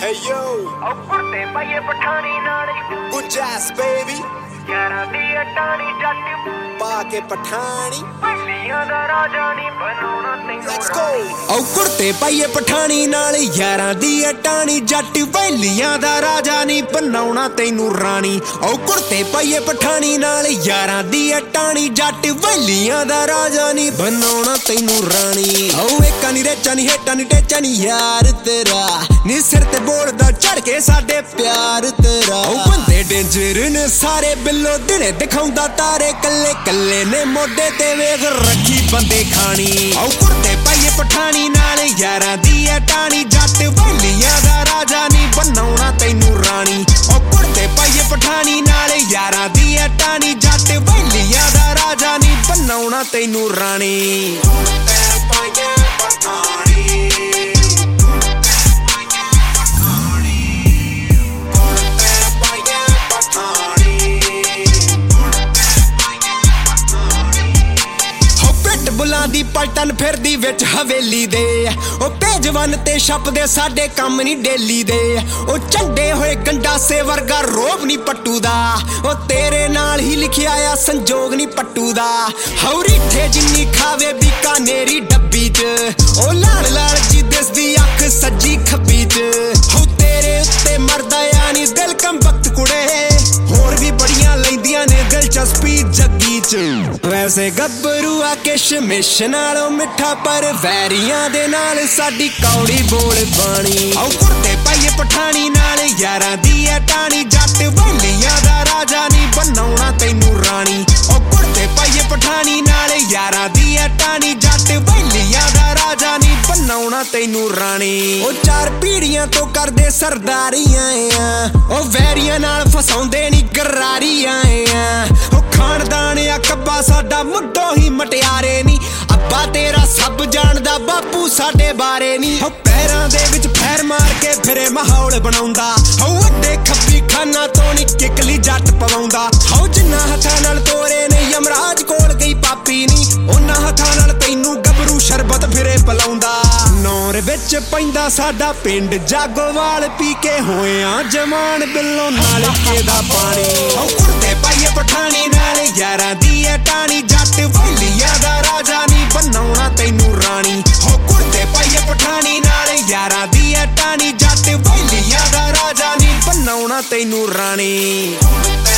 Hey yo, ਕੁੜਤੇ ਪਾਈਏ ਪਠਾਣੀ ਨਾਲ good jazz baby, ਯਾਰਾਂ ਦੀ ਅਟਾਣੀ ਜੱਟ ਪਾ ਕੇ ਪਠਾਣੀ ਭੱਲੀਆਂ ਦਾ ਰਾਜਾ ਨਹੀਂ ਬਣਾਉਣਾ ਤੈਨੂੰ let's go। ਕੁੜਤੇ ਪਾਈਏ ਪਠਾਣੀ ਨਾਲ ਯਾਰਾਂ ਦੀ ਅਟਾਣੀ ਜੱਟ ਵੈਲੀਆਂ ਦਾ ਰਾਜਾ ਨਹੀਂ ਬਣਾਉਣਾ ਤੈਨੂੰ ਰਾਣੀ। ਕੁੜਤੇ ਪਾਈਏ ਪਠਾਣੀ ਨਾਲ ਯਾਰਾਂ ਦੀ ਅਟਾਣੀ ਜੱਟ ਵੈਲੀਆਂ ਦਾ ਰਾਜਾ ਨਹੀਂ ਬਣਾਉਣਾ ਤੈਨੂੰ ਰਾਣੀ। ਏਕਾਂ ਨੀ ਰੇਚਾਂ ਨੀ ਹੇਠਾਂ ਨੀ ਟੇਚਾਂ ਨੀ ਯਾਰ ਤੇਰਾ ਨੀ ਸਿਰ ਤੇ ਬੋਲਦਾ ਚੜ ਕੇ ਸਾਡੇ ਪਿਆਰ ਤੇਰਾ। ਬੰਦੇ ਡੇਂਜਰ ਨੇ ਸਾਰੇ ਬਿੱਲੋ ਦਿਨੇ ਦਿਖਾਉਂਦਾ ਤਾਰੇ ਕੱਲੇ ਕੱਲੇ ਨੇ ਮੋਢੇ ਤੇ ਵੇਖ ਰੱਖੀ ਬੰਦੇ ਖਾਣੀ। ਕੁੜਤੇ ਪਾਈਏ ਪਠਾਣੀ ਨਾਲ ਯਾਰਾਂ ਦੀ ਅਟਾਣੀ ਜੱਟ ਵੈਲੀਆਂ ਦਾ ਰਾਜਾ ਨਹੀਂ ਬਣਾਉਣਾ ਤੈਨੂੰ ਰਾਣੀ। ਕੁੜਤੇ ਪਾਈਏ ਪਠਾਣੀ ਨਾਲ ਯਾਰਾਂ ਦੀ ਅਟਾਣੀ ਜੱਟ ਵੈਲੀਆਂ ਦਾ ਰਾਜਾ ਨਹੀਂ ਬਣਾਉਣਾ ਤੈਨੂੰ ਰਾਣੀ। ਕੁੜਤੇ ਪਾਈਏ ਪਠਾਣੀ ਬੁਲਾਂ ਦੀ ਪਲਟਨ ਫਿਰਦੀ ਵਿੱਚ ਹਵੇਲੀ ਦੇ ਭੇਜਵਨ ਤੇ ਛਪਦੇ ਸਾਡੇ ਕੰਮ ਨਹੀਂ ਡੇਲੀ ਦੇ। ਝੰਡੇ ਹੋਏ ਗੰਡਾਸੇ ਵਰਗਾ ਰੋਬ ਨਹੀਂ ਪੱਟੂ ਦਾ ਤੇਰੇ ਨਾਲ ਹੀ ਲਿਖਿਆ ਆ ਸੰਜੋਗ ਨਹੀਂ ਪੱਟੂ ਦਾ। ਰੀਠੇ ਜਿੰਨੀ ਖਾਵੇ ਬੀਕਾਨੇਰੀ ਡੱਬੀ ਚ ਲਾਲ ਲਾਲ ਜੀ ਦਿਸਦੀ ਅੱਖ ਸੱਜੀ ਖੱਬੀ ਚ। ਤੇਰੇ ਉੱਤੇ ਮਰਦਾ ਆ ਨੀ ਦਿਲ ਕੰਬਖਤ ਕੁੜੇ ਹੋਰ ਵੀ ਬੜੀਆਂ ਲੈਂਦੀਆਂ ਨੇ ਦਿਲਚਸਪੀ ਜੱਗੀ ਚ। ਵੈਸੇ ਗੱਭਰੂ ਆ ਕਿਸ਼ਮਿਸ਼ ਨਾਲੋਂ ਮਿੱਠਾ ਪਰ ਵੈਰੀਆਂ ਦੇ ਨਾਲ ਸਾਡੀ ਕੌੜੀ ਬੋਲ ਬਾਣੀ। ਕੁੜਤੇ ਪਾਈਏ ਪਠਾਣੀ ਨਾਲ ਯਾਰਾਂ ਦੀ ਅਟਾਣੀ ਜੱਟ ਵੈਲੀਆਂ ਦਾ ਰਾਜਾ ਨਹੀਂ ਬਣਾਉਣਾ ਤੈਨੂੰ ਰਾਣੀ। ਕੁੜਤੇ ਪਾਈਏ ਪਠਾਣੀ ਨਾਲ ਯਾਰਾਂ ਦੀ ਅਟਾਣੀ ਜੱਟ ਵੈਲੀਆਂ ਦਾ ਰਾਜਾ ਨਹੀਂ ਬਣਾਉਣਾ ਤੈਨੂੰ ਰਾਣੀ। ਚਾਰ ਪੀੜੀਆਂ ਤੋਂ ਕਰਦੇ ਸਰਦਾਰੀਆਂ ਆ ਵੈਰੀਆਂ ਨਾਲ ਫਸਾਉਂਦੇ ਨੀ ਗਰਾਰੀਆਂ ਆ। ਖਾਨਦਾਨ ਆ ਕੱਬਾ ਸਾਡਾ ਮੁੱਢੋਂ ਹੀ ਮਟਿਆਰੇ ਨੀ ਅੱਬਾ ਤੇਰਾ ਸਭ ਜਾਣਦਾ ਬਾਪੂ ਸਾਡੇ ਬਾਰੇ ਨੀ। ਪੈਰਾਂ ਦੇ ਵਿੱਚ ਫੈਰ ਮਾਰ ਕੇ ਫਿਰੇ ਮਾਹੌਲ ਬਣਾਉਂਦਾ ਵੱਡੇ ਖੱਬੀ ਖਾਨਾ ਤੋਂ ਨੀ ਕਿਕਲੀ ਜੱਟ ਪਵਾਉਂਦਾ। ਜਿੰਨਾ ਹੱਥਾਂ ਨਾਲ ਤੋਰੇ ਨੇ ਯਮਰਾਜ ਕੋਲ ਗਈ ਪਾਪੀ ਨੀ ਉਹਨਾਂ ਹੱਥਾਂ ਨਾਲ ਤੈਨੂੰ ਗੱਭਰੂ ਸ਼ਰਬਤ ਫਿਰੇ ਪਲਾਉਂਦਾ। ਨੌਰ ਵਿੱਚ ਪੈਂਦਾ ਸਾਡਾ ਪਿੰਡ ਜਾਗੋਵਾਲ ਪੀ ਕੇ ਹੋਇਆ ਜਵਾਨ ਬਿੱਲੋਂ ਨਾਲ ਕੇ ਦਾ ਪਾਣੀ। ਕੁੜਤੇ ਪਾਈਏ ਪਠਾਣੀ ਨਾਲ ਯਾਰਾਂ ਦੀ ਅਟਾਣੀ ਜੱਟ ਵੈਲੀਆਂ ਦਾ ਰਾਜਾ ਨਹੀਂ ਬਣਾਉਣਾ ਤੈਨੂੰ ਰਾਣੀ। ਕੁੜਤੇ ਪਾਈਏ ਪਠਾਣੀ ਨਾਲ ਯਾਰਾਂ ਦੀ ਅਟਾਣੀ ਜੱਟ ਵੈਲੀਆਂ ਦਾ ਰਾਜਾ ਨਹੀਂ ਬਣਾਉਣਾ ਤੈਨੂੰ ਰਾਣੀ।